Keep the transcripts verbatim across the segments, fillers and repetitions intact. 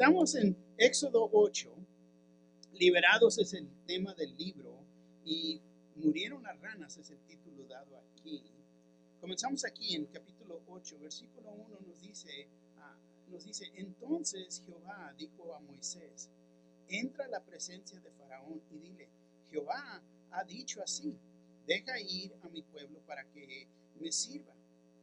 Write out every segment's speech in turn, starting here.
Estamos en Éxodo ocho. Liberados es el tema del libro y murieron las ranas es el título dado aquí. Comenzamos aquí en capítulo ocho, versículo uno nos dice, ah, nos dice, entonces Jehová dijo a Moisés, entra a la presencia de Faraón y dile, Jehová ha dicho así, deja ir a mi pueblo para que me sirva.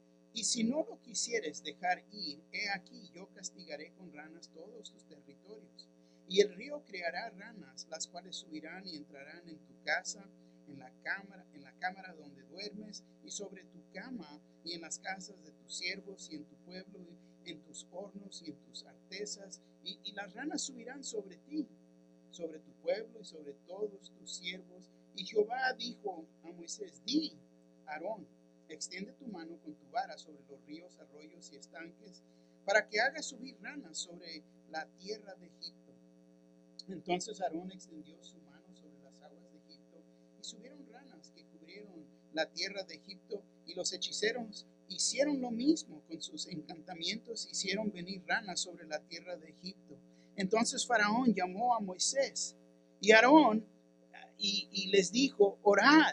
Y si no lo quisieres dejar ir, he aquí yo castigaré con ranas todos tus territorios. Y el río creará ranas, las cuales subirán y entrarán en tu casa, en la cámara, en la cámara donde duermes, y sobre tu cama, y en las casas de tus siervos, y en tu pueblo, y en tus hornos, y en tus artesas, y, y las ranas subirán sobre ti, sobre tu pueblo, y sobre todos tus siervos. Y Jehová dijo a Moisés, di, Aarón, extiende tu mano con tu vara sobre los ríos, arroyos y estanques, para que haga subir ranas sobre la tierra de Egipto. Entonces Aarón extendió su mano sobre las aguas de Egipto, y subieron ranas que cubrieron la tierra de Egipto, y los hechiceros hicieron lo mismo con sus encantamientos, hicieron venir ranas sobre la tierra de Egipto. Entonces Faraón llamó a Moisés y Aarón y, y les dijo, orad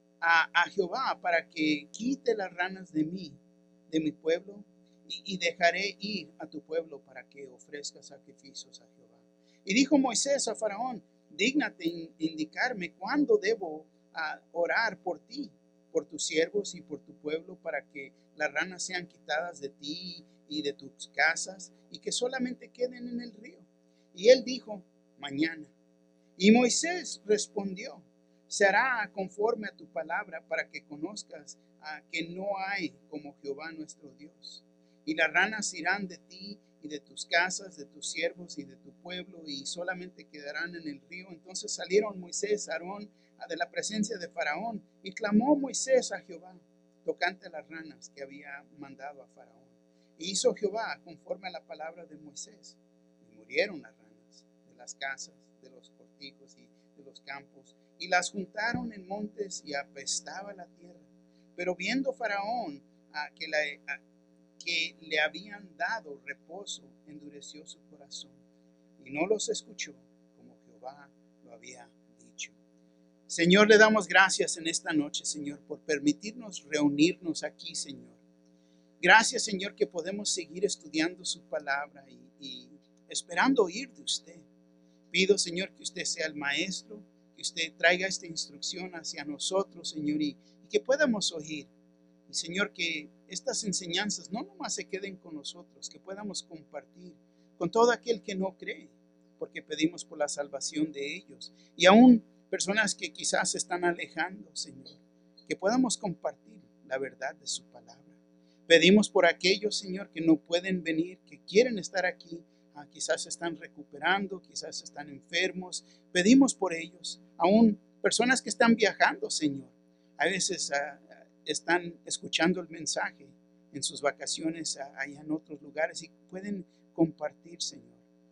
a, a Jehová para que quite las ranas de mí, de mi pueblo, y, y dejaré ir a tu pueblo para que ofrezca sacrificios a Jehová. Y dijo Moisés a Faraón, dígnate indicarme cuándo debo uh, orar por ti, por tus siervos y por tu pueblo, para que las ranas sean quitadas de ti y de tus casas, y que solamente queden en el río. Y él dijo, mañana. Y Moisés respondió, se hará conforme a tu palabra, para que conozcas uh, que no hay como Jehová nuestro Dios. Y las ranas irán de ti y de tus casas, de tus siervos y de tu pueblo, y solamente quedarán en el río. Entonces salieron Moisés, Aarón, de la presencia de Faraón, y clamó Moisés a Jehová, tocante a las ranas que había mandado a Faraón. Y hizo Jehová conforme a la palabra de Moisés, y murieron las ranas de las casas, de los cortijos y de los campos, y las juntaron en montes, y apestaba la tierra. Pero viendo Faraón a que la a, que le habían dado reposo, endureció su corazón y no los escuchó como Jehová lo había dicho. Señor, le damos gracias en esta noche, Señor, por permitirnos reunirnos aquí, Señor. Gracias, Señor, que podemos seguir estudiando su palabra y, y esperando oír de usted. Pido, Señor, que usted sea el maestro, que usted traiga esta instrucción hacia nosotros, Señor, y, y que podamos oír. Y Señor, que estas enseñanzas no nomás se queden con nosotros, que podamos compartir con todo aquel que no cree, porque pedimos por la salvación de ellos. Y aún personas que quizás se están alejando, Señor, que podamos compartir la verdad de su palabra. Pedimos por aquellos, Señor, que no pueden venir, que quieren estar aquí, ah, quizás están recuperando, quizás están enfermos. Pedimos por ellos, aún personas que están viajando, Señor. A veces ah, están escuchando el mensaje en sus vacaciones allá en otros lugares y pueden compartir, Señor,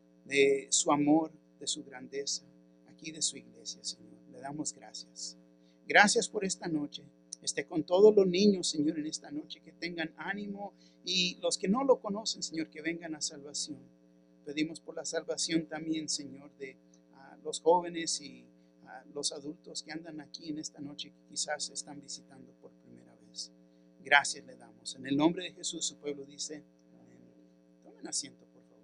de su amor, de su grandeza, aquí de su iglesia, Señor. Le damos gracias. Gracias por esta noche. Esté con todos los niños, Señor, en esta noche, que tengan ánimo, y los que no lo conocen, Señor, que vengan a salvación. Pedimos por la salvación también, Señor, de uh, los jóvenes y uh, los adultos que andan aquí en esta noche, que quizás están visitando por primera vez. Gracias le damos. En el nombre de Jesús, su pueblo dice amén. Tomen asiento, por favor.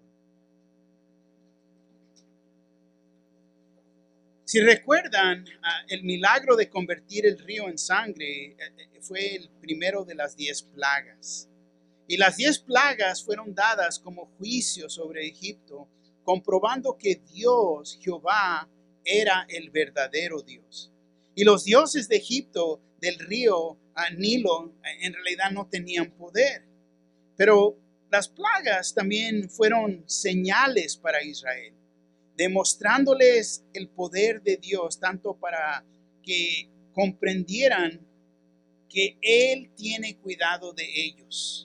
Si recuerdan, uh, el milagro de convertir el río en sangre uh, fue el primero de las diez plagas. Y las diez plagas fueron dadas como juicio sobre Egipto, comprobando que Dios, Jehová, era el verdadero Dios. Y los dioses de Egipto, del río Nilo, en realidad no tenían poder. Pero las plagas también fueron señales para Israel, demostrándoles el poder de Dios, tanto para que comprendieran que Él tiene cuidado de ellos.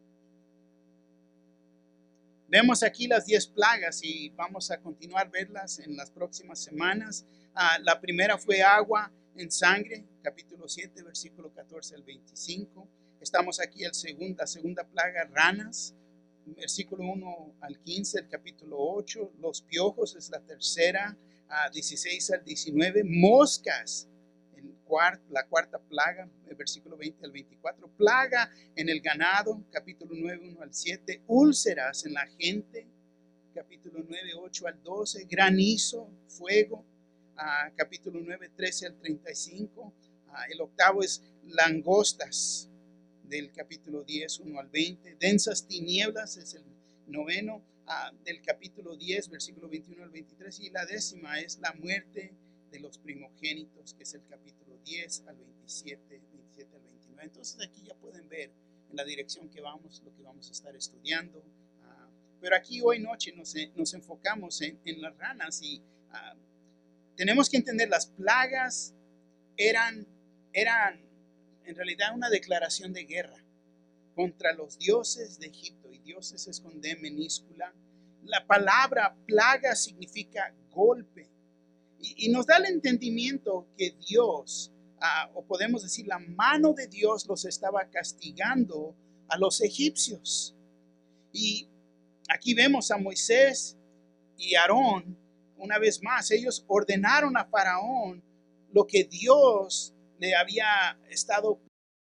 Vemos aquí las diez plagas y vamos a continuar a verlas en las próximas semanas. Ah, la primera fue agua en sangre, capítulo siete, versículo catorce al veinticinco. Estamos aquí en la segunda plaga, ranas, versículo uno al quince, el capítulo ocho, los piojos es la tercera, a dieciséis al diecinueve, moscas, el cuart, la cuarta plaga, el versículo veinte al veinticuatro, plaga en el ganado, capítulo nueve, uno al siete, úlceras en la gente, capítulo nueve, ocho al doce, granizo, fuego, uh, capítulo nueve, trece al treinta y cinco, uh, el octavo es langostas, del capítulo diez, uno al veinte, densas tinieblas es el noveno, uh, del capítulo diez, versículo veintiuno al veintitrés, y la décima es la muerte de los primogénitos, que es el capítulo diez al veintisiete, veintisiete al veintinueve. Entonces aquí ya pueden ver en la dirección que vamos, lo que vamos a estar estudiando. Uh, pero aquí hoy noche nos, nos enfocamos en, en las ranas y uh, tenemos que entender las plagas eran, eran en realidad una declaración de guerra contra los dioses de Egipto, y dioses es con D minúscula. La palabra plaga significa golpe, y, y nos da el entendimiento que Dios, uh, o podemos decir la mano de Dios, los estaba castigando a los egipcios. Y aquí vemos a Moisés y Aarón, una vez más, ellos ordenaron a Faraón lo que Dios le había estado: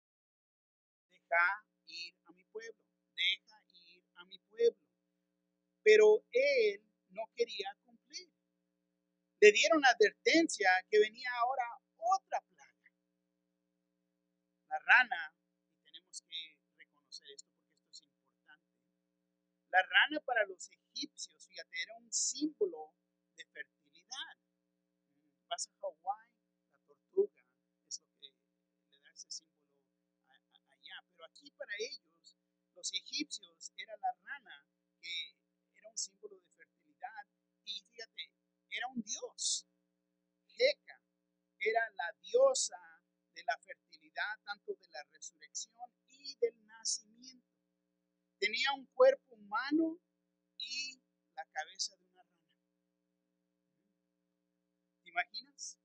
deja ir a mi pueblo, deja ir a mi pueblo. Pero él no quería cumplir. Le dieron advertencia que venía ahora otra plaga, la rana, y tenemos que reconocer esto porque esto es importante. La rana para los egipcios, fíjate, era un símbolo de fertilidad. Vas a Hawái, la tortuga es lo que le da ese símbolo allá, pero aquí para ellos, los egipcios, era la rana que era un símbolo de fertilidad, y fíjate, era un dios. Heca era la diosa de la fertilidad, tanto de la resurrección y del nacimiento. Tenía un cuerpo humano y la cabeza de una rana. ¿Te imaginas?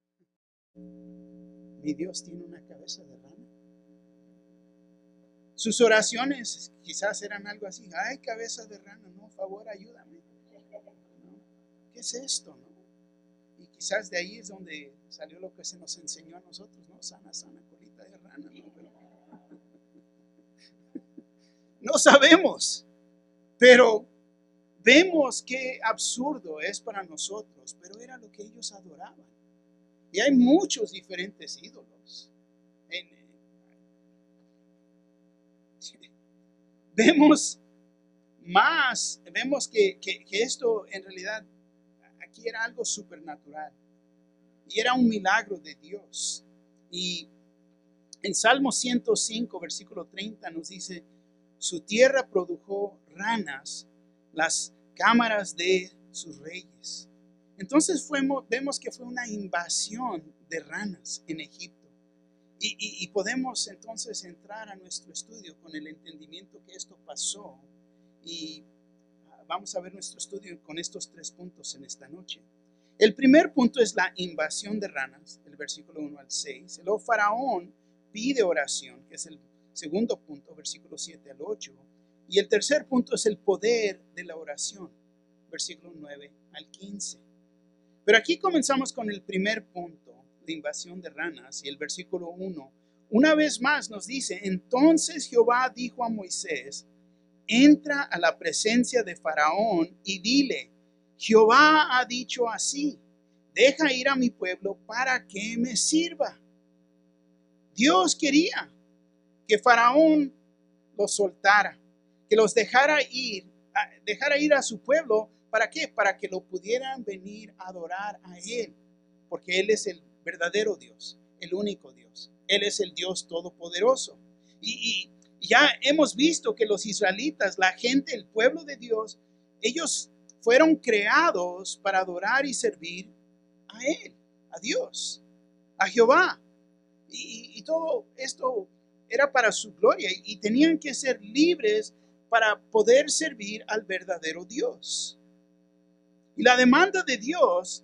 Mi Dios tiene una cabeza de rana. Sus oraciones quizás eran algo así: ay, cabeza de rana, no, favor, ayúdame. ¿No? ¿Qué es esto? ¿No? Y quizás de ahí es donde salió lo que se nos enseñó a nosotros, ¿no? Sana, sana, colita de rana, ¿no? Pero no sabemos, pero vemos qué absurdo es para nosotros, pero era lo que ellos adoraban. Y hay muchos diferentes ídolos. En, vemos más, vemos que, que, que esto en realidad aquí era algo supernatural y era un milagro de Dios. Y en Salmo ciento cinco, versículo treinta nos dice: su tierra produjo ranas, las cámaras de sus reyes. Entonces fuimos, vemos que fue una invasión de ranas en Egipto. Y, y, y podemos entonces entrar a nuestro estudio con el entendimiento que esto pasó. Y vamos a ver nuestro estudio con estos tres puntos en esta noche. El primer punto es la invasión de ranas, el versículo uno al seis. Luego Faraón pide oración, que es el segundo punto, versículo siete al ocho. Y el tercer punto es el poder de la oración, versículo nueve al quince. Pero aquí comenzamos con el primer punto, la invasión de ranas, y el versículo uno. Una vez más nos dice: entonces Jehová dijo a Moisés: entra a la presencia de Faraón y dile: Jehová ha dicho así, deja ir a mi pueblo para que me sirva. Dios quería que Faraón los soltara, que los dejara ir, dejara ir a su pueblo. ¿Para qué? Para que lo pudieran venir a adorar a Él, porque Él es el verdadero Dios, el único Dios. Él es el Dios todopoderoso. Y, y ya hemos visto que los israelitas, la gente, el pueblo de Dios, ellos fueron creados para adorar y servir a Él, a Dios, a Jehová. Y, y todo esto era para su gloria, y tenían que ser libres para poder servir al verdadero Dios. Y la demanda de Dios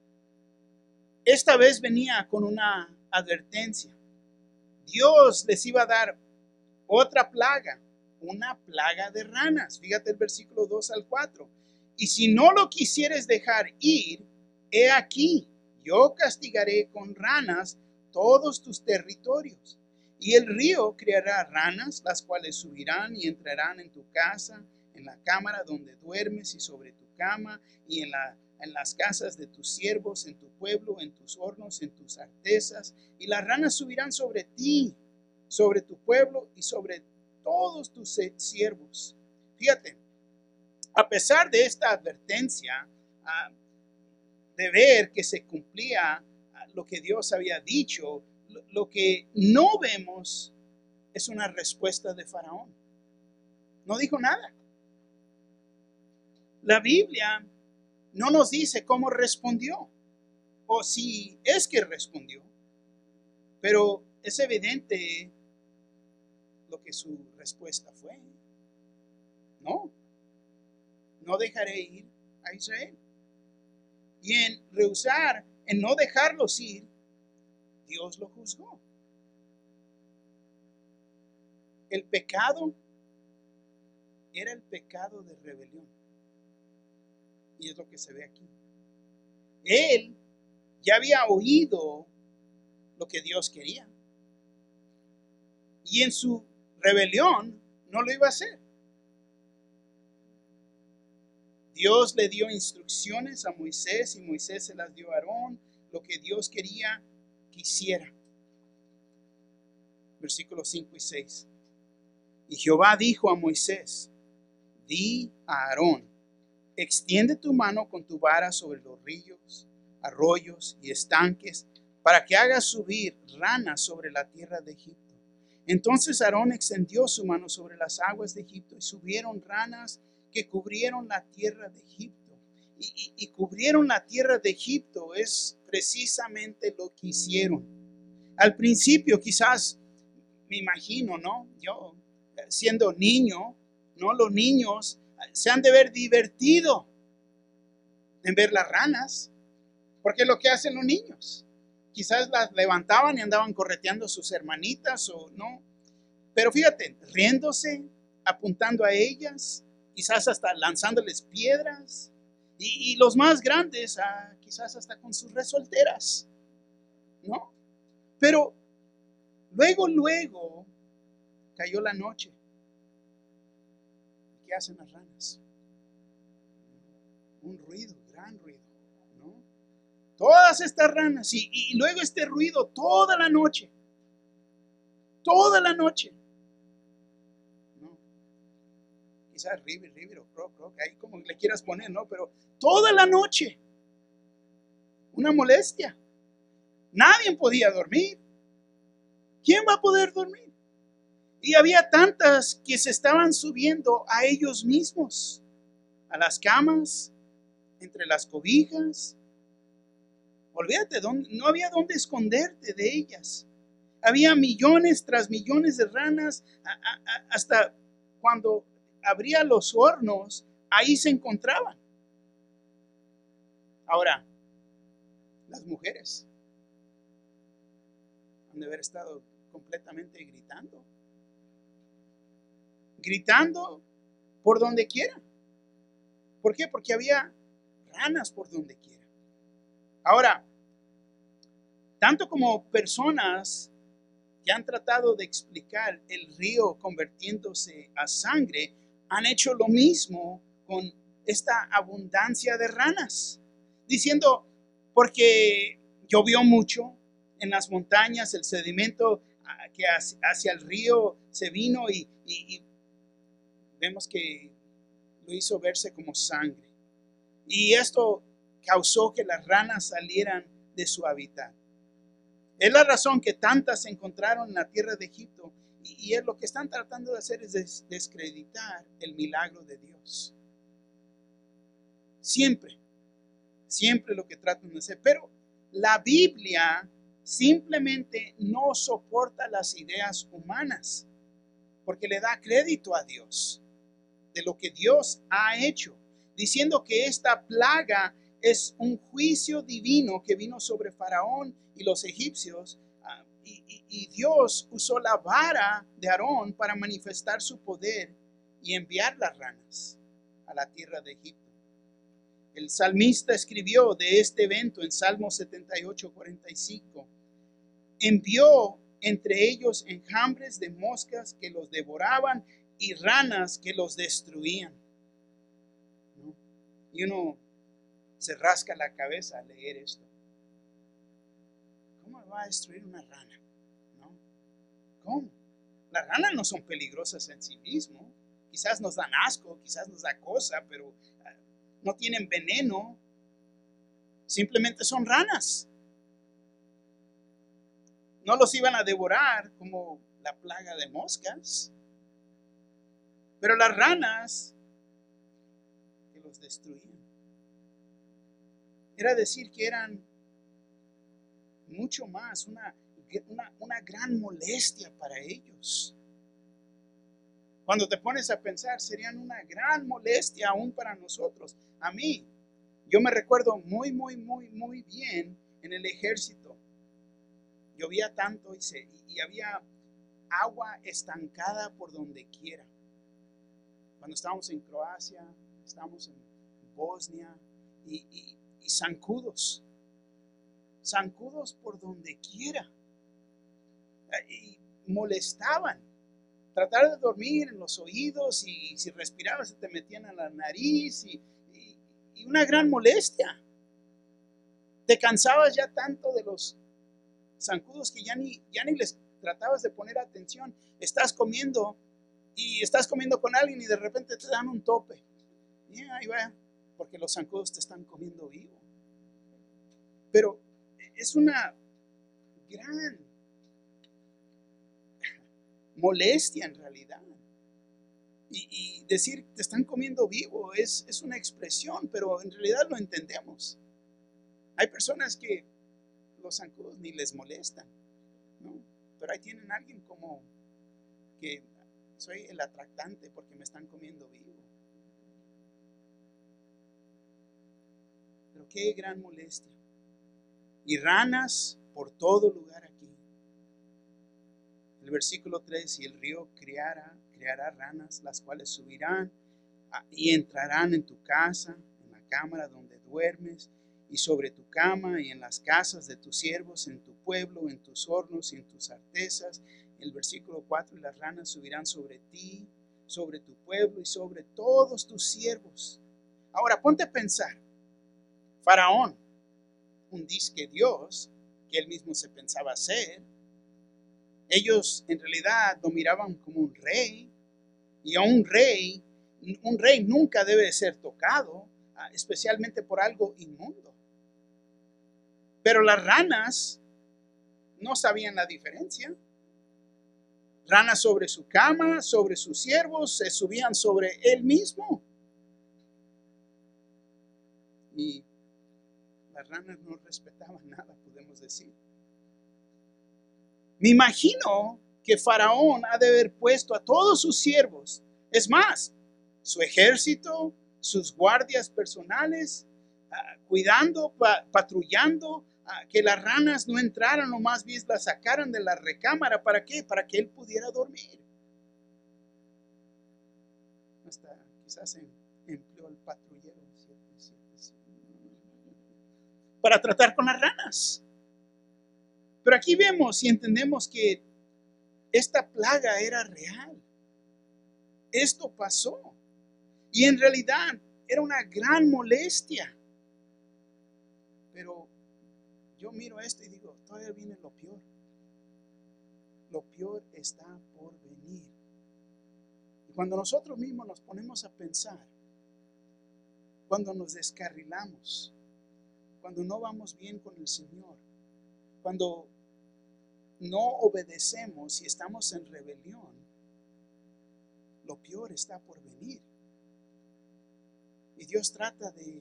esta vez venía con una advertencia. Dios les iba a dar otra plaga, una plaga de ranas. Fíjate el versículo dos al cuatro. Y si no lo quisieres dejar ir, he aquí, yo castigaré con ranas todos tus territorios. Y el río criará ranas, las cuales subirán y entrarán en tu casa, en la cámara donde duermes y sobre tu cama, y en, la, en las casas de tus siervos, en tu pueblo, en tus hornos, en tus artesas. Y las ranas subirán sobre ti, sobre tu pueblo y sobre todos tus siervos. Fíjate, a pesar de esta advertencia, uh, de ver que se cumplía lo que Dios había dicho, lo, lo que no vemos es una respuesta de Faraón. No dijo nada. La Biblia no nos dice cómo respondió, o si es que respondió, pero es evidente lo que su respuesta fue. No, no dejaré ir a Israel. Y en rehusar, en no dejarlos ir, Dios lo juzgó. El pecado era el pecado de rebelión. Y es lo que se ve aquí. Él ya había oído lo que Dios quería. Y en su rebelión no lo iba a hacer. Dios le dio instrucciones a Moisés y Moisés se las dio a Aarón, lo que Dios quería que hiciera. Versículos cinco y seis. Y Jehová dijo a Moisés, di a Aarón, extiende tu mano con tu vara sobre los ríos, arroyos y estanques, para que hagas subir ranas sobre la tierra de Egipto. Entonces Aarón extendió su mano sobre las aguas de Egipto y subieron ranas que cubrieron la tierra de Egipto. Y, y, y cubrieron la tierra de Egipto es precisamente lo que hicieron. Al principio quizás, me imagino, ¿no? Yo siendo niño, ¿no? Los niños se han de ver divertido en ver las ranas, porque es lo que hacen los niños. Quizás las levantaban y andaban correteando a sus hermanitas o no. Pero fíjate, riéndose, apuntando a ellas, quizás hasta lanzándoles piedras. Y, y los más grandes, ah, quizás hasta con sus resolteras, ¿no? Pero luego, luego cayó la noche. ¿Qué hacen las ranas? Un ruido, gran ruido, ¿no? Todas estas ranas y, y luego este ruido toda la noche. Toda la noche. ¿No? Quizás river, river o croc, croc, ahí como le quieras poner, ¿no? Pero toda la noche. Una molestia. Nadie podía dormir. ¿Quién va a poder dormir? Y había tantas que se estaban subiendo a ellos mismos, a las camas, entre las cobijas. Olvídate, no había dónde esconderte de ellas. Había millones tras millones de ranas, a, a, hasta cuando abría los hornos, ahí se encontraban. Ahora, las mujeres han de haber estado completamente gritando. Gritando por donde quiera. ¿Por qué? Porque había ranas por donde quiera. Ahora, tanto como personas que han tratado de explicar el río convirtiéndose a sangre, han hecho lo mismo con esta abundancia de ranas, diciendo, porque llovió mucho en las montañas, el sedimento que hacia el río se vino y, y, y vemos que lo hizo verse como sangre. Y esto causó que las ranas salieran de su hábitat. Es la razón que tantas se encontraron en la tierra de Egipto. Y, y es lo que están tratando de hacer es des, descreditar el milagro de Dios. Siempre, siempre lo que tratan de hacer. Pero la Biblia simplemente no soporta las ideas humanas, porque le da crédito a Dios de lo que Dios ha hecho, diciendo que esta plaga es un juicio divino que vino sobre Faraón y los egipcios, uh, y, y, y Dios usó la vara de Aarón para manifestar su poder y enviar las ranas a la tierra de Egipto. El salmista escribió de este evento en Salmo setenta y ocho, cuarenta y cinco. Envió entre ellos enjambres de moscas que los devoraban y ranas que los destruían. ¿No? Y uno se rasca la cabeza al leer esto. ¿Cómo va a destruir una rana? ¿No? ¿Cómo? Las ranas no son peligrosas en sí mismas. Quizás nos dan asco, quizás nos da cosa, pero no tienen veneno. Simplemente son ranas. No los iban a devorar como la plaga de moscas. Pero las ranas que los destruían. Era decir que eran mucho más, una, una, una gran molestia para ellos. Cuando te pones a pensar, serían una gran molestia aún para nosotros. A mí, yo me recuerdo muy, muy, muy, muy bien en el ejército. Llovía tanto y, se, y había agua estancada por donde quiera. Cuando estábamos en Croacia, estábamos en Bosnia y, y, y zancudos. Zancudos por donde quiera. Y molestaban. Tratar de dormir en los oídos y si respirabas se te metían a la nariz y, y, y una gran molestia. Te cansabas ya tanto de los zancudos que ya ni, ya ni les tratabas de poner atención. Estás comiendo y estás comiendo con alguien y de repente te dan un tope. Y ahí va, porque los zancudos te están comiendo vivo. Pero es una gran molestia en realidad. Y, y decir te están comiendo vivo es, es una expresión, pero en realidad lo entendemos. Hay personas que los zancudos ni les molestan, ¿no? Pero ahí tienen a alguien como que soy el atractante porque me están comiendo vivo. Pero qué gran molestia. Y ranas por todo lugar aquí. El versículo tres, y el río criará, creará ranas, las cuales subirán y entrarán en tu casa, en la cámara donde duermes, y sobre tu cama, y en las casas de tus siervos, en tu pueblo, en tus hornos y en tus artesas. El versículo cuatro, y las ranas subirán sobre ti, sobre tu pueblo y sobre todos tus siervos. Ahora ponte a pensar, Faraón, un disque Dios, que él mismo se pensaba ser, ellos en realidad lo miraban como un rey, y a un rey, un rey nunca debe ser tocado, especialmente por algo inmundo. Pero las ranas no sabían la diferencia. Ranas sobre su cama, sobre sus siervos, se subían sobre él mismo. Y las ranas no respetaban nada, podemos decir. Me imagino que Faraón ha de haber puesto a todos sus siervos, es más, su ejército, sus guardias personales, uh, cuidando, pa, patrullando, uh, que las ranas no entraran o más bien las sacaran de la recámara. ¿Para qué? Para que él pudiera dormir. Hasta quizás em, empleó el patrullero para tratar con las ranas. Pero aquí vemos y entendemos que esta plaga era real. Esto pasó. Y en realidad era una gran molestia. Pero yo miro esto y digo, todavía viene lo peor. Lo peor está por venir. Y cuando nosotros mismos nos ponemos a pensar, cuando nos descarrilamos, cuando no vamos bien con el Señor, cuando no obedecemos y estamos en rebelión, lo peor está por venir. Y Dios trata de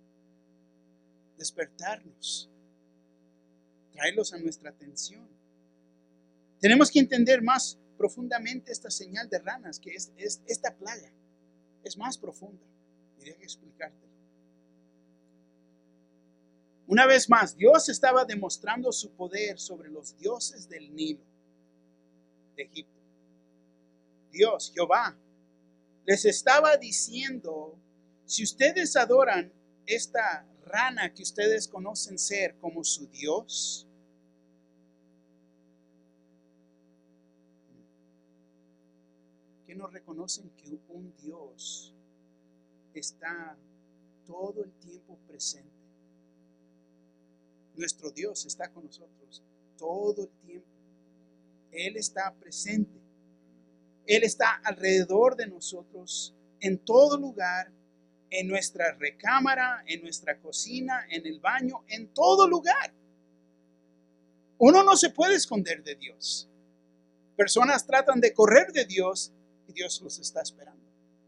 despertarnos, traerlos a nuestra atención. Tenemos que entender más profundamente esta señal de ranas, que es, es esta plaga. Es más profunda. Y deja explicártelo. Una vez más, Dios estaba demostrando su poder sobre los dioses del Nilo, de Egipto. Dios, Jehová, les estaba diciendo, si ustedes adoran esta rana que ustedes conocen ser como su Dios, ¿qué no reconocen que un Dios está todo el tiempo presente? Nuestro Dios está con nosotros todo el tiempo. Él está presente. Él está alrededor de nosotros en todo lugar, en nuestra recámara, en nuestra cocina, en el baño, en todo lugar. Uno no se puede esconder de Dios. Personas tratan de correr de Dios y Dios los está esperando.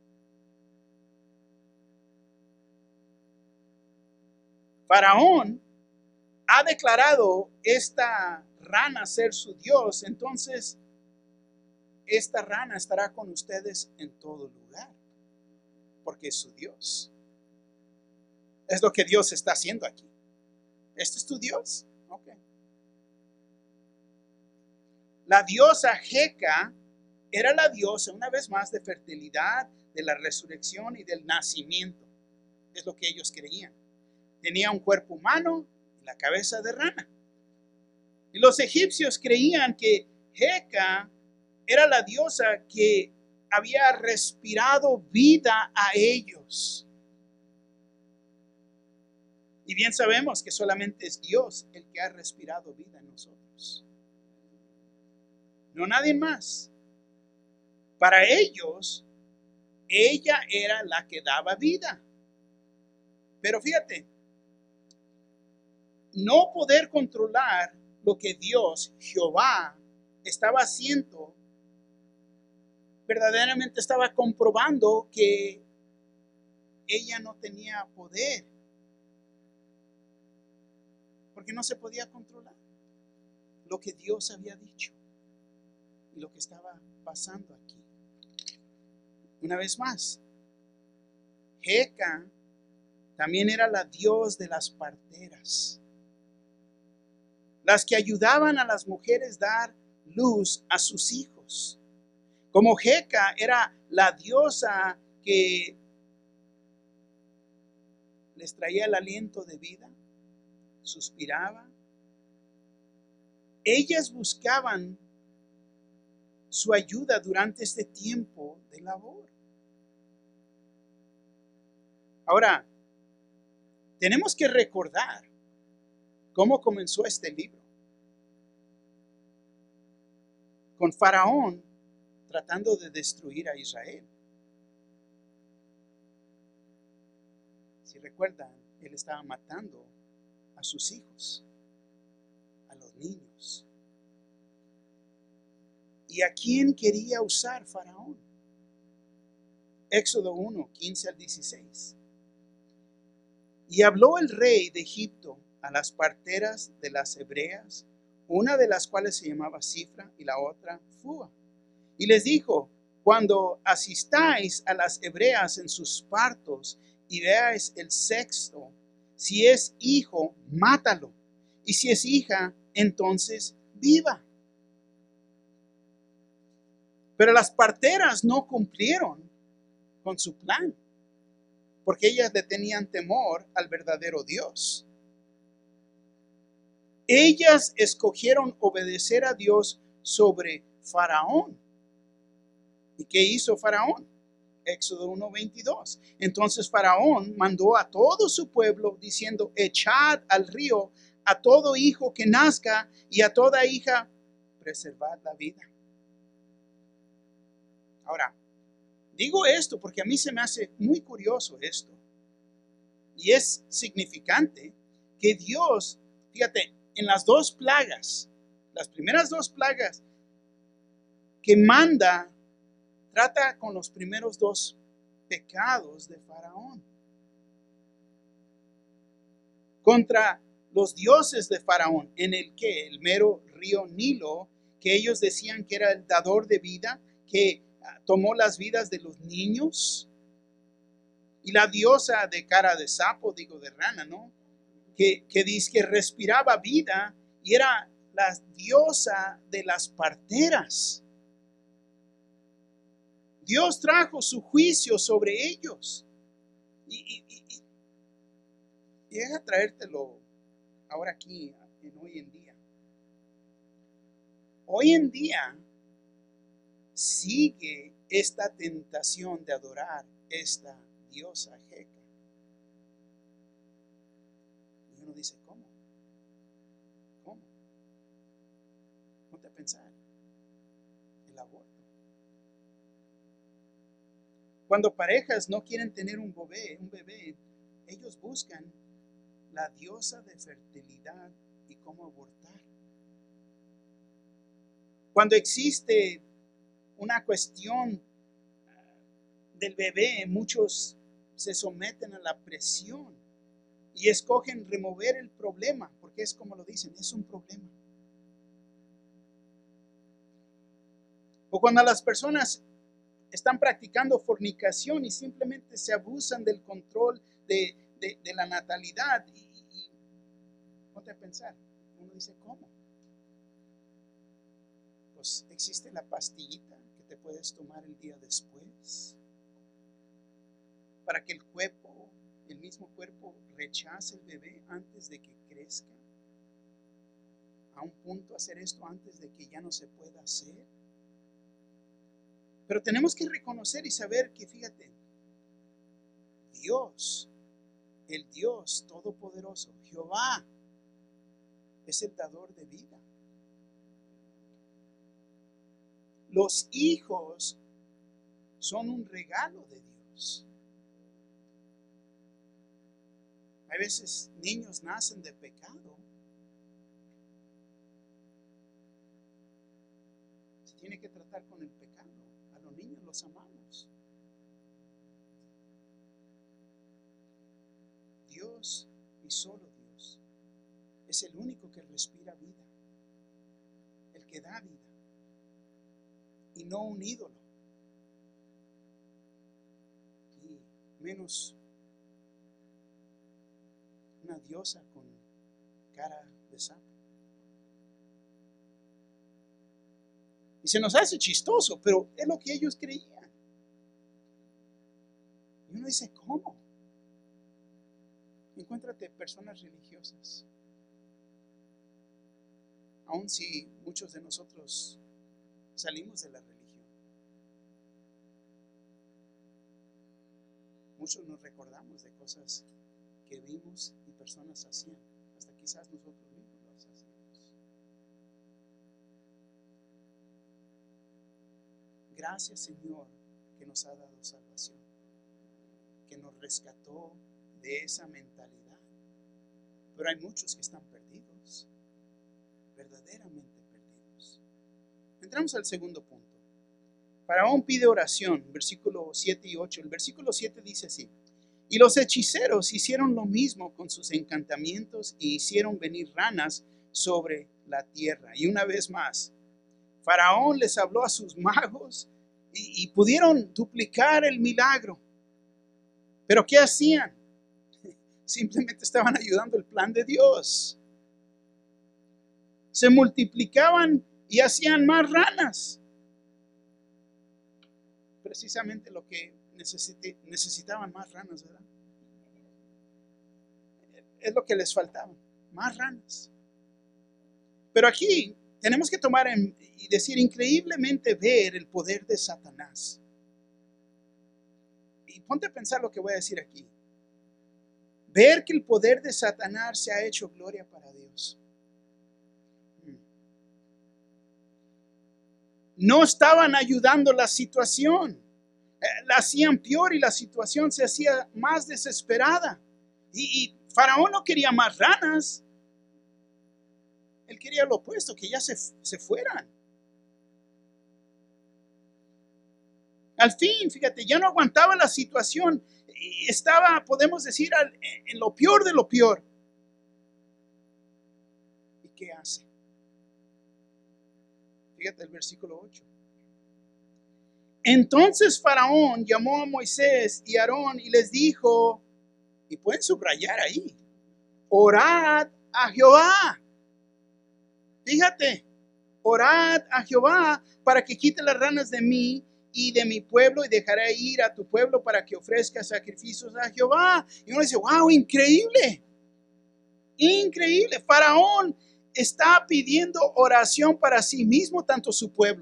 Faraón ha declarado esta rana ser su Dios, entonces esta rana estará con ustedes en todo lugar, porque es su Dios. Es lo que Dios está haciendo aquí. ¿Este es tu Dios? Ok. La diosa Heca era la diosa, una vez más, de fertilidad, de la resurrección y del nacimiento. Es lo que ellos creían. Tenía un cuerpo humano y la cabeza de rana. Y los egipcios creían que Heca era la diosa que había respirado vida a ellos. Y bien sabemos que solamente es Dios el que ha respirado vida en nosotros. No nadie más. Para ellos, ella era la que daba vida. Pero fíjate, no poder controlar lo que Dios, Jehová, estaba haciendo, verdaderamente estaba comprobando que ella no tenía poder, porque no se podía controlar lo que Dios había dicho y lo que estaba pasando aquí. Una vez más, Heca también era la dios de las parteras, las que ayudaban a las mujeres a dar luz a sus hijos. Como Heca era la diosa que les traía el aliento de vida, suspiraba, ellas buscaban su ayuda durante este tiempo de labor. Ahora, tenemos que recordar cómo comenzó este libro. Con Faraón tratando de destruir a Israel. Si recuerdan, él estaba matando a sus hijos, a los niños. ¿Y a quién quería usar Faraón? Éxodo uno, quince al dieciséis. Y habló el rey de Egipto a las parteras de las hebreas, una de las cuales se llamaba Cifra y la otra Fua. Y les dijo, cuando asistáis a las hebreas en sus partos y veáis el sexo, si es hijo, mátalo. Y si es hija, entonces viva. Pero las parteras no cumplieron con su plan, porque ellas le tenían temor al verdadero Dios. Ellas escogieron obedecer a Dios sobre Faraón. ¿Y qué hizo Faraón? Éxodo uno, veintidós. Entonces Faraón mandó a todo su pueblo diciendo, echad al río a todo hijo que nazca y a toda hija preservad la vida. Ahora, digo esto porque a mí se me hace muy curioso esto. Y es significante que Dios, fíjate, en las dos plagas, las primeras dos plagas que manda, trata con los primeros dos pecados de Faraón. Contra los dioses de Faraón, en el que el mero río Nilo, que ellos decían que era el dador de vida, que tomó las vidas de los niños. Y la diosa de cara de sapo, digo de rana, ¿no? que, que dice que respiraba vida y era la diosa de las parteras. Dios trajo su juicio sobre ellos. Y, y, y, y deja traértelo ahora aquí, en hoy en día. Hoy en día sigue esta tentación de adorar esta diosa Heca. Y uno dice, ¿cómo? ¿Cómo? Ponte a pensar. El aborto. Cuando parejas no quieren tener un bebé, un bebé, ellos buscan la diosa de fertilidad y cómo abortar. Cuando existe una cuestión del bebé, muchos se someten a la presión y escogen remover el problema, porque es como lo dicen, es un problema. O cuando las personas están practicando fornicación y simplemente se abusan del control de, de, de la natalidad. Y, y ponte a pensar, uno dice, ¿cómo? Pues existe la pastillita que te puedes tomar el día después para que el cuerpo, el mismo cuerpo, rechace el bebé antes de que crezca. A un punto hacer esto antes de que ya no se pueda hacer. Pero tenemos que reconocer y saber que, fíjate, Dios, el Dios Todopoderoso, Jehová, es el dador de vida. Los hijos son un regalo de Dios. Hay veces niños nacen de pecado. Se tiene que tratar con el pecado. A los niños los amamos. Dios y solo Dios es el único que respira vida, el que da vida, y no un ídolo, y menos una diosa con cara de sapo. Y se nos hace chistoso, pero es lo que ellos creían. Y uno dice, ¿cómo? Encuéntrate personas religiosas. Aun si muchos de nosotros salimos de la religión, muchos nos recordamos de cosas que vimos y personas hacían, hasta quizás nosotros mismos las hacíamos. Gracias, Señor, que nos ha dado salvación, que nos rescató de esa mentalidad. Pero hay muchos que están perdidos, verdaderamente perdidos. Entramos al segundo punto. Faraón pide oración, versículo siete y ocho. El versículo siete dice así: y los hechiceros hicieron lo mismo con sus encantamientos y hicieron venir ranas sobre la tierra. Y una vez más, Faraón les habló a sus magos y, y pudieron duplicar el milagro. ¿Pero qué hacían? Simplemente estaban ayudando el plan de Dios. Se multiplicaban y hacían más ranas. Precisamente lo que necesite, necesitaban, más ranas, ¿verdad? Es lo que les faltaba, más ranas. Pero aquí tenemos que tomar en, y decir, increíblemente ver el poder de Satanás. Y ponte a pensar lo que voy a decir aquí. Ver que el poder de Satanás se ha hecho gloria para Dios. No estaban ayudando la situación, la hacían peor y la situación se hacía más desesperada. Y, y Faraón no quería más ranas, él quería lo opuesto, que ya se, se fueran. Al fin, fíjate, ya no aguantaba la situación, estaba, podemos decir, en lo peor de lo peor. ¿Y qué hace? Fíjate el versículo ocho. Entonces Faraón llamó a Moisés y Aarón y les dijo, y pueden subrayar ahí, orad a Jehová. Fíjate, orad a Jehová para que quite las ranas de mí y de mi pueblo, y dejaré ir a tu pueblo para que ofrezca sacrificios a Jehová. Y uno dice, wow, increíble, increíble. Faraón está pidiendo oración para sí mismo, tanto su pueblo.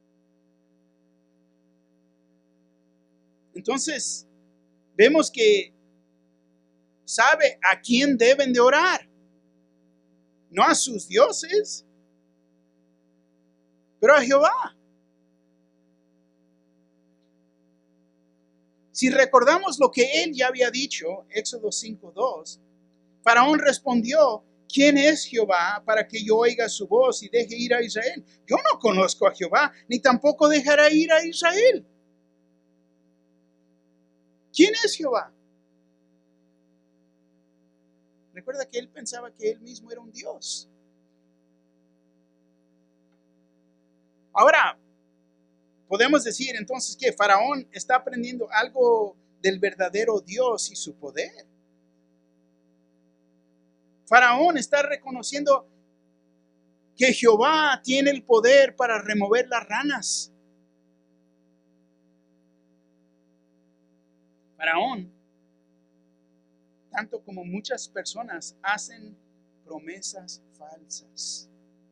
Entonces, vemos que sabe a quién deben de orar, no a sus dioses, pero a Jehová. Si recordamos lo que él ya había dicho, Éxodo cinco dos, Faraón respondió, ¿quién es Jehová para que yo oiga su voz y deje ir a Israel? Yo no conozco a Jehová, ni tampoco dejará ir a Israel. ¿Quién es Jehová? Recuerda que él pensaba que él mismo era un Dios. Ahora, podemos decir entonces que Faraón está aprendiendo algo del verdadero Dios y su poder. Faraón está reconociendo que Jehová tiene el poder para remover las ranas. Faraón, tanto como muchas personas, hacen promesas falsas.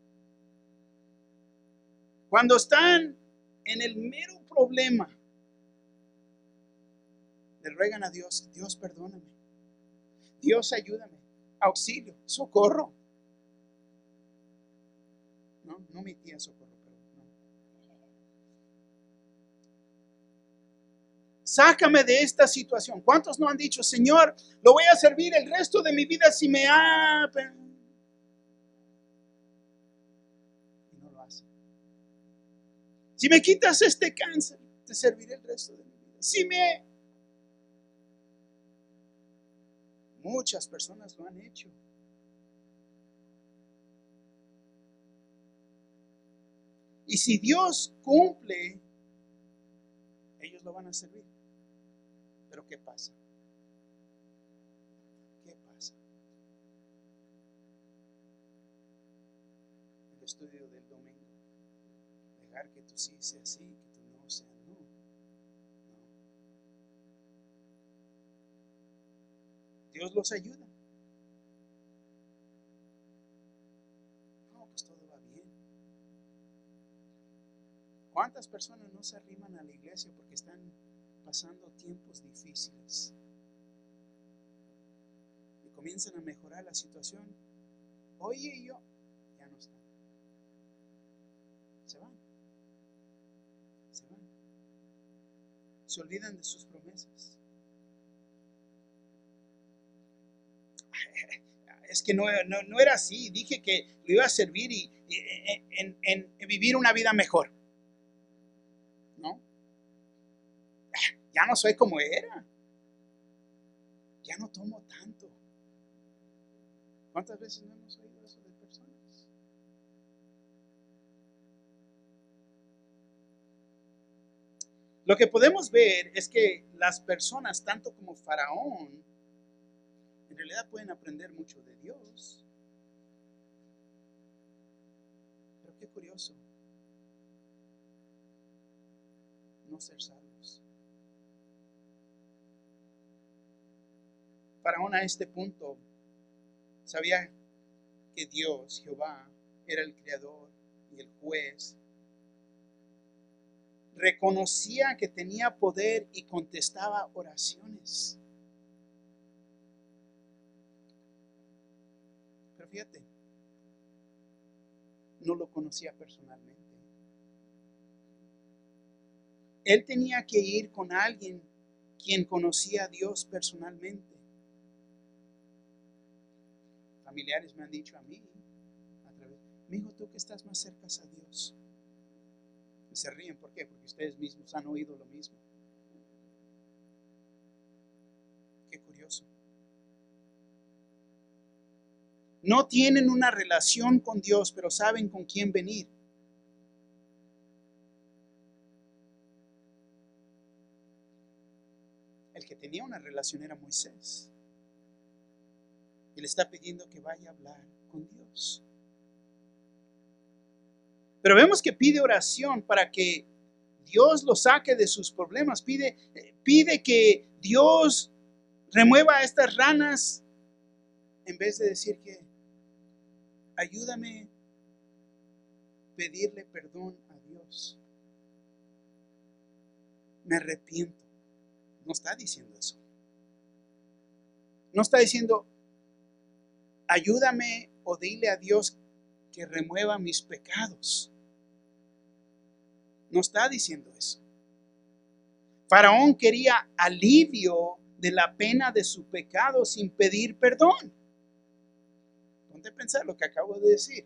Cuando están en el mero problema, le ruegan a Dios, Dios perdóname, Dios ayúdame, auxilio, socorro. No, no mi tía socorro, pero no. Sácame de esta situación. ¿Cuántos no han dicho, Señor, lo voy a servir el resto de mi vida si me ha... Y no lo hacen. Si me quitas este cáncer, te serviré el resto de mi vida. Si me... Muchas personas lo han hecho. Y si Dios cumple, ellos lo van a servir. Pero ¿qué pasa? ¿Qué pasa? El estudio del domingo. Dejar que tú sí sea sí, que tú no sea no. No. Dios los ayuda. No, pues todo va bien. ¿Cuántas personas no se arriman a la iglesia porque están pasando tiempos difíciles? Y comienzan a mejorar la situación. Oye, y yo, ya no están. Se van. Se van. Se olvidan de sus promesas. Es que no, no, no era así. Dije que lo iba a servir y, y en, en, en vivir una vida mejor. ¿No? Ya no soy como era. Ya no tomo tanto. ¿Cuántas veces no hemos oído eso de personas? Lo que podemos ver es que las personas, tanto como Faraón, en realidad pueden aprender mucho de Dios. Pero qué curioso. No ser salvos. Faraón a este punto sabía que Dios, Jehová, era el creador y el juez. Reconocía que tenía poder y contestaba oraciones. Pero fíjate, no lo conocía personalmente. Él tenía que ir con alguien quien conocía a Dios personalmente. Familiares me han dicho a mí, a través, mi hijo, tú que estás más cerca a Dios. Y se ríen, ¿por qué? Porque ustedes mismos han oído lo mismo. Qué curioso. No tienen una relación con Dios, pero saben con quién venir. El que tenía una relación era Moisés. Y le está pidiendo que vaya a hablar con Dios. Pero vemos que pide oración para que Dios lo saque de sus problemas. Pide, pide que Dios remueva a estas ranas en vez de decir que ayúdame a pedirle perdón a Dios. Me arrepiento. No está diciendo eso. No está diciendo ayúdame o dile a Dios que remueva mis pecados. No está diciendo eso. Faraón quería alivio de la pena de su pecado sin pedir perdón. Ponte a pensar lo que acabo de decir.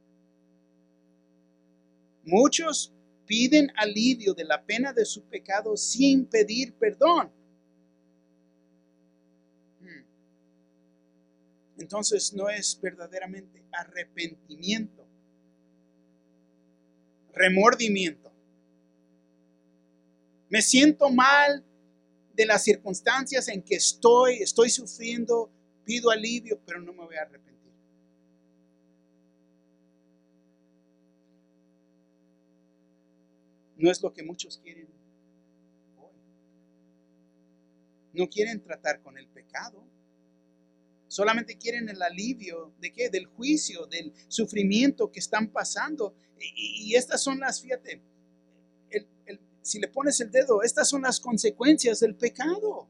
Muchos piden alivio de la pena de su pecado sin pedir perdón. Entonces no es verdaderamente arrepentimiento, remordimiento. Me siento mal de las circunstancias en que estoy, estoy sufriendo, pido alivio, pero no me voy a arrepentir. No es lo que muchos quieren hoy. No quieren tratar con el pecado. Solamente quieren el alivio de qué, del juicio, del sufrimiento que están pasando. Y, y estas son las, fíjate, el, el, si le pones el dedo, estas son las consecuencias del pecado.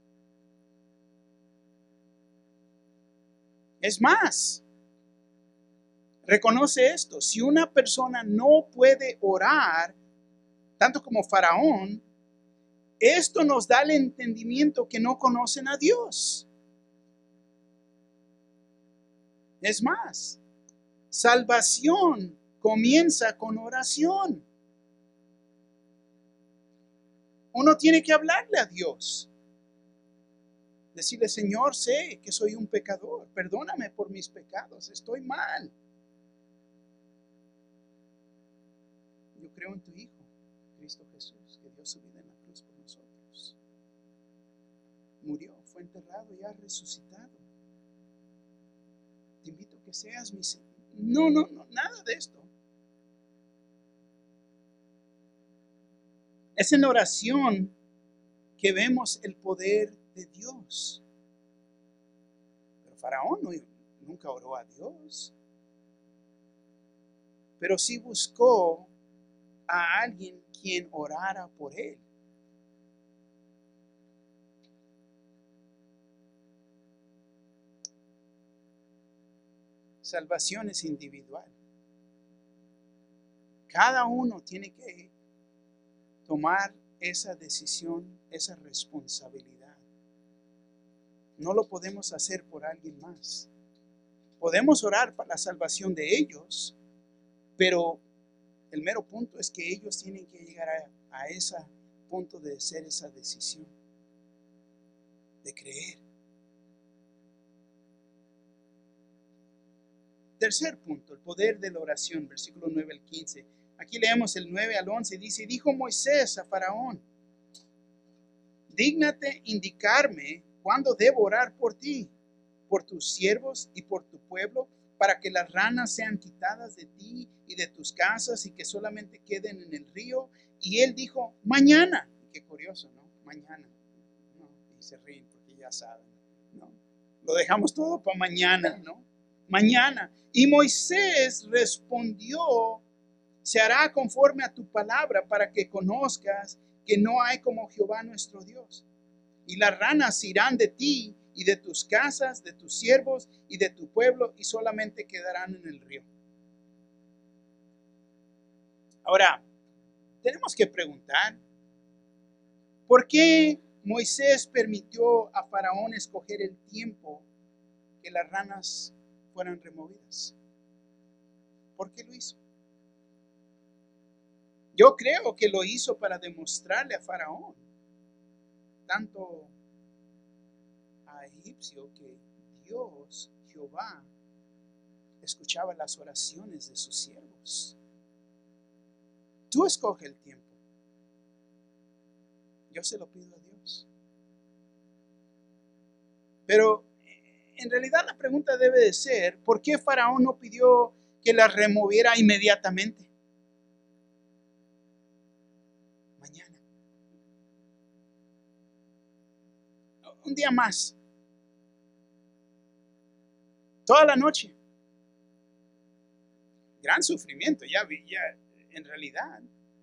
Es más, reconoce esto, si una persona no puede orar, tanto como Faraón, esto nos da el entendimiento que no conocen a Dios. Es más, salvación comienza con oración. Uno tiene que hablarle a Dios. Decirle, Señor, sé que soy un pecador. Perdóname por mis pecados. Estoy mal. Yo creo en tu Hijo, Cristo Jesús, que dio su vida en la cruz por nosotros. Murió, fue enterrado y ha resucitado. Te invito a que seas mi Señor. No, no, no, nada de esto. Es en la oración que vemos el poder de Dios. Pero Faraón no, nunca oró a Dios. Pero sí buscó a alguien quien orara por él. Salvación es individual. Cada uno tiene que tomar esa decisión, esa responsabilidad. No lo podemos hacer por alguien más. Podemos orar para la salvación de ellos, pero el mero punto es que ellos tienen que llegar a, a ese punto de hacer esa decisión, de creer. Tercer punto, el poder de la oración, versículo nueve al quince. Aquí leemos el nueve al once, dice, dijo Moisés a Faraón, dígnate indicarme cuándo debo orar por ti, por tus siervos y por tu pueblo, para que las ranas sean quitadas de ti y de tus casas y que solamente queden en el río. Y él dijo, mañana. Qué curioso, ¿no? Mañana. No, y se ríen porque ya saben, ¿no? Lo dejamos todo para mañana, ¿no? Mañana. Y Moisés respondió, se hará conforme a tu palabra para que conozcas que no hay como Jehová nuestro Dios. Y las ranas irán de ti y de tus casas, de tus siervos y de tu pueblo y solamente quedarán en el río. Ahora, tenemos que preguntar, ¿por qué Moisés permitió a Faraón escoger el tiempo que las ranas fueran removidas? ¿Por qué lo hizo? Yo creo que lo hizo para demostrarle a Faraón, tanto a egipcio, que Dios, Jehová, escuchaba las oraciones de sus siervos. Tú escoge el tiempo. Yo se lo pido a Dios. Pero en realidad la pregunta debe de ser, ¿por qué Faraón no pidió que las removiera inmediatamente? Mañana. Un día más. Toda la noche. Gran sufrimiento, ya, ya en realidad.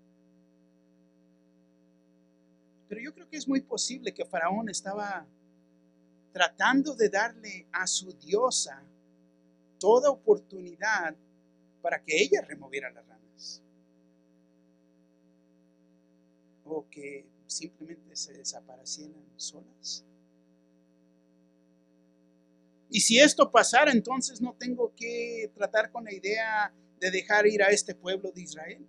Pero yo creo que es muy posible que Faraón estaba tratando de darle a su diosa toda oportunidad para que ella removiera las ranas. O que simplemente se desaparecieran solas. Y si esto pasara, entonces no tengo que tratar con la idea de dejar ir a este pueblo de Israel.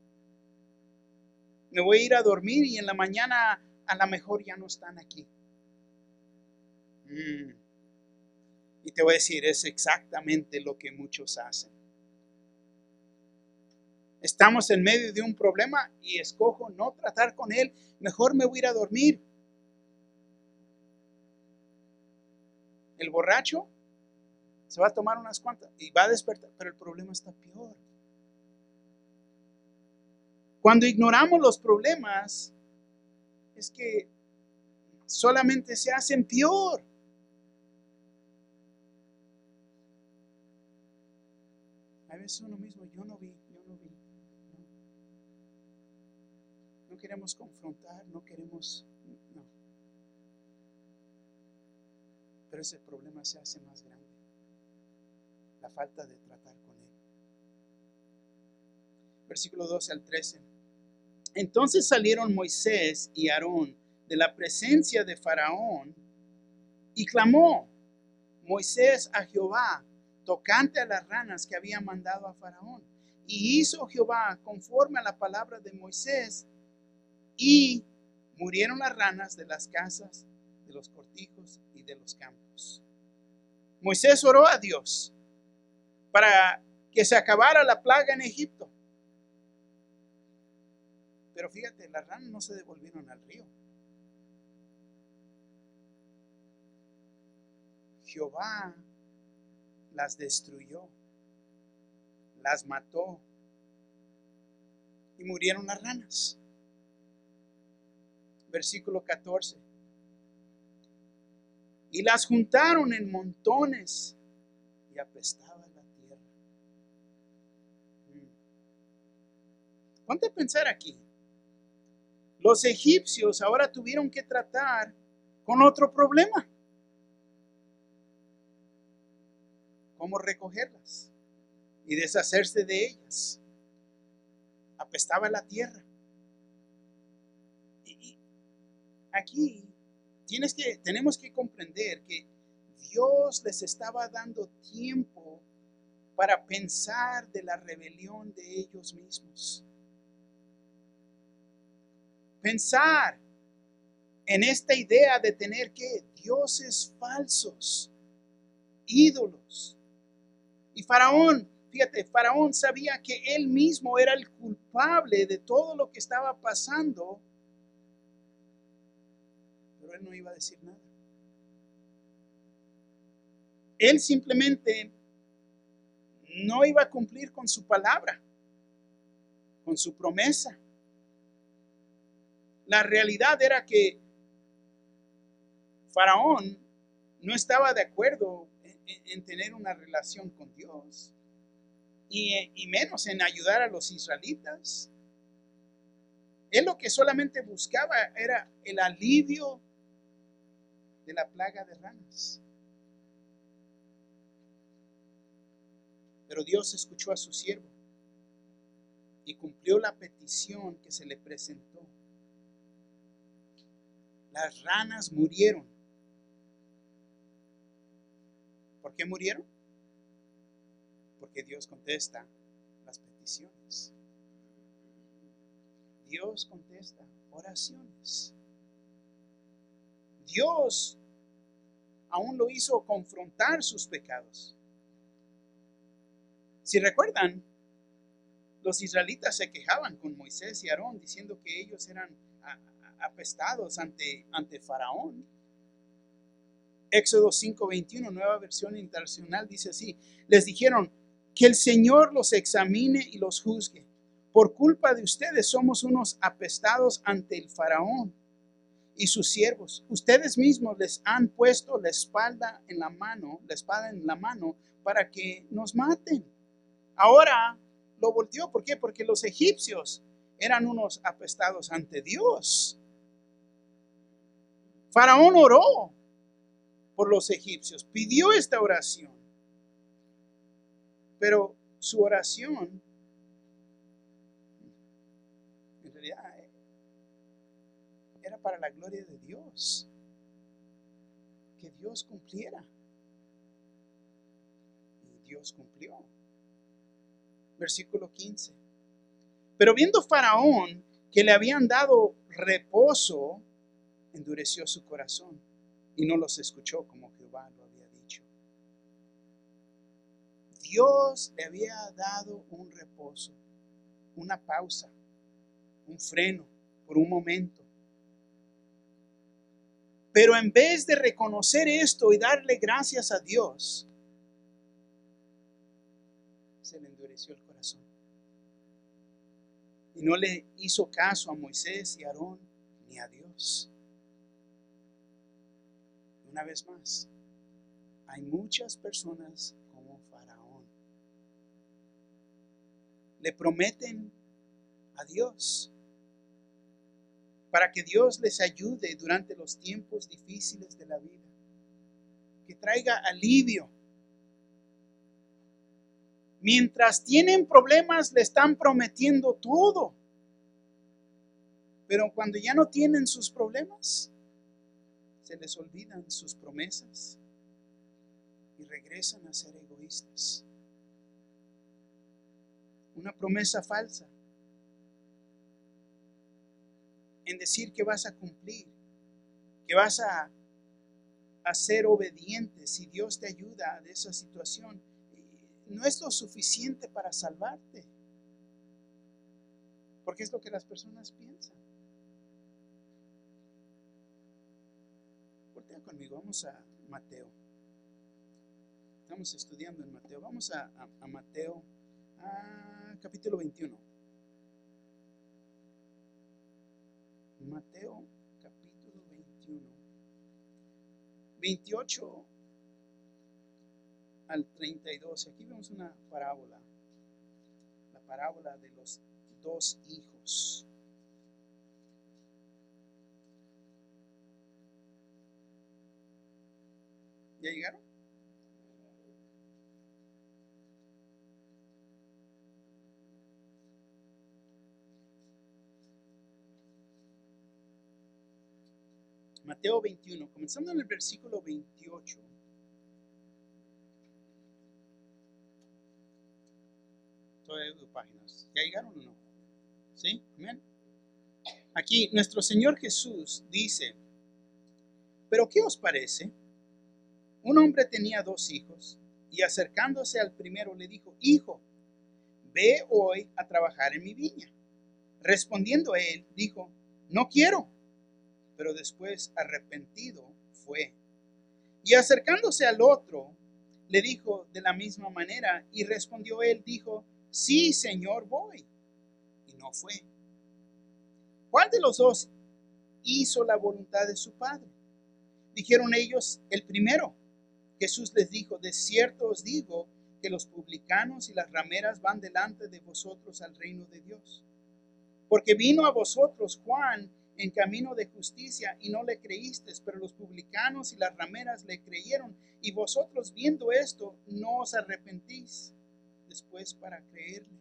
Me voy a ir a dormir y en la mañana a lo mejor ya no están aquí. Mm. Y te voy a decir, es exactamente lo que muchos hacen. Estamos en medio de un problema y escojo no tratar con él. Mejor me voy a ir a dormir. El borracho se va a tomar unas cuantas y va a despertar, pero el problema está peor. Cuando ignoramos los problemas, es que solamente se hacen peor. A veces uno mismo, yo no vi, yo no vi. No, no queremos confrontar, no queremos, no. Pero ese problema se hace más grande. La falta de tratar con él. Versículo doce al trece. Entonces salieron Moisés y Aarón de la presencia de Faraón y clamó Moisés a Jehová tocante a las ranas que había mandado a Faraón. Y hizo Jehová conforme a la palabra de Moisés, y murieron las ranas de las casas, de los cortijos y de los campos. Moisés oró a Dios para que se acabara la plaga en Egipto. Pero fíjate, las ranas no se devolvieron al río. Jehová las destruyó, las mató y murieron las ranas. Versículo catorce. Y las juntaron en montones y apestaba la tierra. Ponte a pensar aquí. Los egipcios ahora tuvieron que tratar con otro problema. ¿Cómo recogerlas y deshacerse de ellas? Apestaba la tierra. Y aquí tienes que, tenemos que comprender que Dios les estaba dando tiempo para pensar de la rebelión de ellos mismos. Pensar en esta idea de tener que dioses falsos, ídolos. Y Faraón, fíjate, Faraón sabía que él mismo era el culpable de todo lo que estaba pasando, pero él no iba a decir nada. Él simplemente no iba a cumplir con su palabra, con su promesa. La realidad era que Faraón no estaba de acuerdo en, en tener una relación con Dios, y, y menos en ayudar a los israelitas. Él lo que solamente buscaba era el alivio de la plaga de ranas. Pero Dios escuchó a su siervo y cumplió la petición que se le presentó. Las ranas murieron. ¿Por qué murieron? Porque Dios contesta las peticiones. Dios contesta oraciones. Dios aún lo hizo confrontar sus pecados. Si recuerdan, los israelitas se quejaban con Moisés y Aarón diciendo que ellos eran apestados ante, ante Faraón. Éxodo cinco veintiuno, nueva versión internacional, dice así: les dijeron, que el Señor los examine y los juzgue. Por culpa de ustedes somos unos apestados ante el faraón y sus siervos. Ustedes mismos les han puesto la espalda en la mano, la espada en la mano, para que nos maten. Ahora lo volteó. ¿Por qué? Porque los egipcios eran unos apestados ante Dios. Faraón oró por los egipcios, pidió esta oración, pero su oración en realidad era para la gloria de Dios, que Dios cumpliera, y Dios cumplió. Versículo quince. Pero viendo Faraón que le habían dado reposo, endureció su corazón y no los escuchó como Jehová lo había dicho. Dios le había dado un reposo, una pausa, un freno por un momento. Pero en vez de reconocer esto y darle gracias a Dios, se le endureció el corazón. Y no le hizo caso a Moisés y a Aarón ni a Dios. Una vez más, hay muchas personas como Faraón. Le prometen a Dios para que Dios les ayude durante los tiempos difíciles de la vida, que traiga alivio. Mientras tienen problemas, le están prometiendo todo. Pero cuando ya no tienen sus problemas, se les olvidan sus promesas y regresan a ser egoístas. Una promesa falsa en decir que vas a cumplir, que vas a, a ser obediente si Dios te ayuda de esa situación, no es lo suficiente para salvarte, porque es lo que las personas piensan. Voltea conmigo, vamos a Mateo. Estamos estudiando en Mateo. Vamos a, a, a Mateo, a capítulo veintiuno. Mateo, capítulo veintiuno. veintiocho al treinta y dos. Aquí vemos una parábola. La parábola de los dos hijos. ¿Ya llegaron? Mateo veintiuno, comenzando en el versículo veintiocho. Todavía hay dos páginas. ¿Ya llegaron o no? ¿Sí? Amén. Aquí nuestro Señor Jesús dice: ¿pero qué os parece? Un hombre tenía dos hijos, y acercándose al primero le dijo: hijo, ve hoy a trabajar en mi viña. Respondiendo él, dijo: no quiero. Pero después, arrepentido, fue. Y acercándose al otro, le dijo de la misma manera, y respondió él, dijo: sí, Señor, voy. Y no fue. ¿Cuál de los dos hizo la voluntad de su padre? Dijeron ellos: el primero. Jesús les dijo: de cierto os digo que los publicanos y las rameras van delante de vosotros al reino de Dios. Porque vino a vosotros Juan en camino de justicia y no le creísteis, pero los publicanos y las rameras le creyeron, y vosotros viendo esto no os arrepentís después para creerle.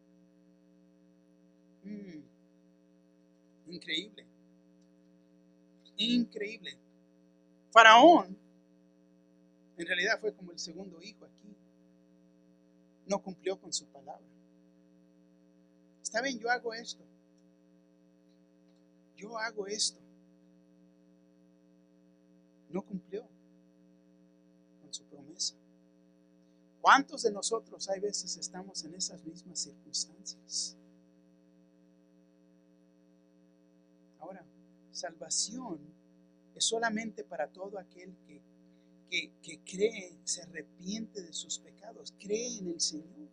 Mm, increíble, increíble. Faraón en realidad fue como el segundo hijo aquí. No cumplió con su palabra. Está bien, yo hago esto. Yo hago esto. No cumplió con su promesa. ¿Cuántos de nosotros hay veces estamos en esas mismas circunstancias? Ahora, salvación es solamente para todo aquel que que, que cree, se arrepiente de sus pecados, cree en el Señor.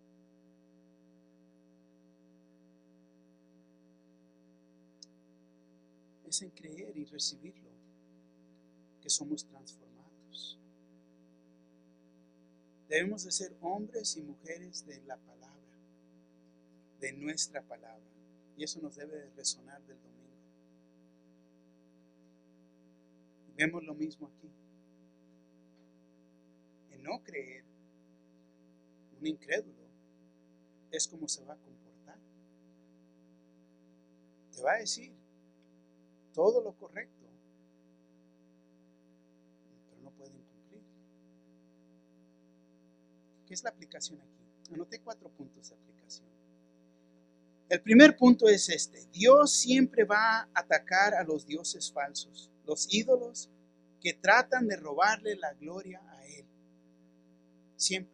Es en creer y recibirlo que somos transformados. Debemos de ser hombres y mujeres de la palabra, de nuestra palabra. Y eso nos debe de resonar del domingo. Vemos lo mismo aquí. En no creer, un incrédulo es como se va a comportar. Te va a decir todo lo correcto, pero no pueden cumplir. ¿Qué es la aplicación aquí? Anoté cuatro puntos de aplicación. El primer punto es este: Dios siempre va a atacar a los dioses falsos, los ídolos que tratan de robarle la gloria a Él. Siempre.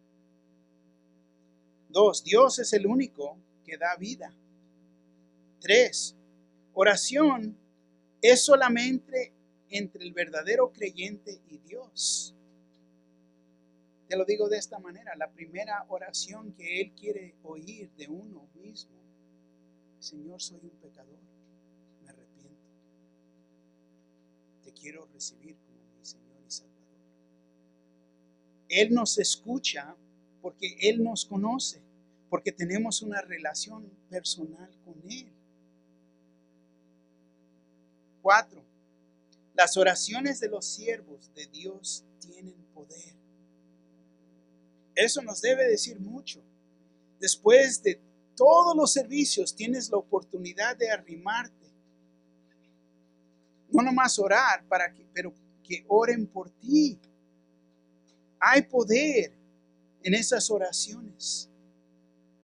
Dos, Dios es el único que da vida. Tres, oración es solamente entre el verdadero creyente y Dios. Te lo digo de esta manera: la primera oración que Él quiere oír de uno mismo: Señor, soy un pecador, me arrepiento, te quiero recibir como mi Señor y Salvador. Él nos escucha porque Él nos conoce, porque tenemos una relación personal con Él. Cuatro, las oraciones de los siervos de Dios tienen poder. Eso nos debe decir mucho. Después de todos los servicios tienes la oportunidad de arrimarte. No nomás orar, para que, pero que oren por ti. Hay poder en esas oraciones.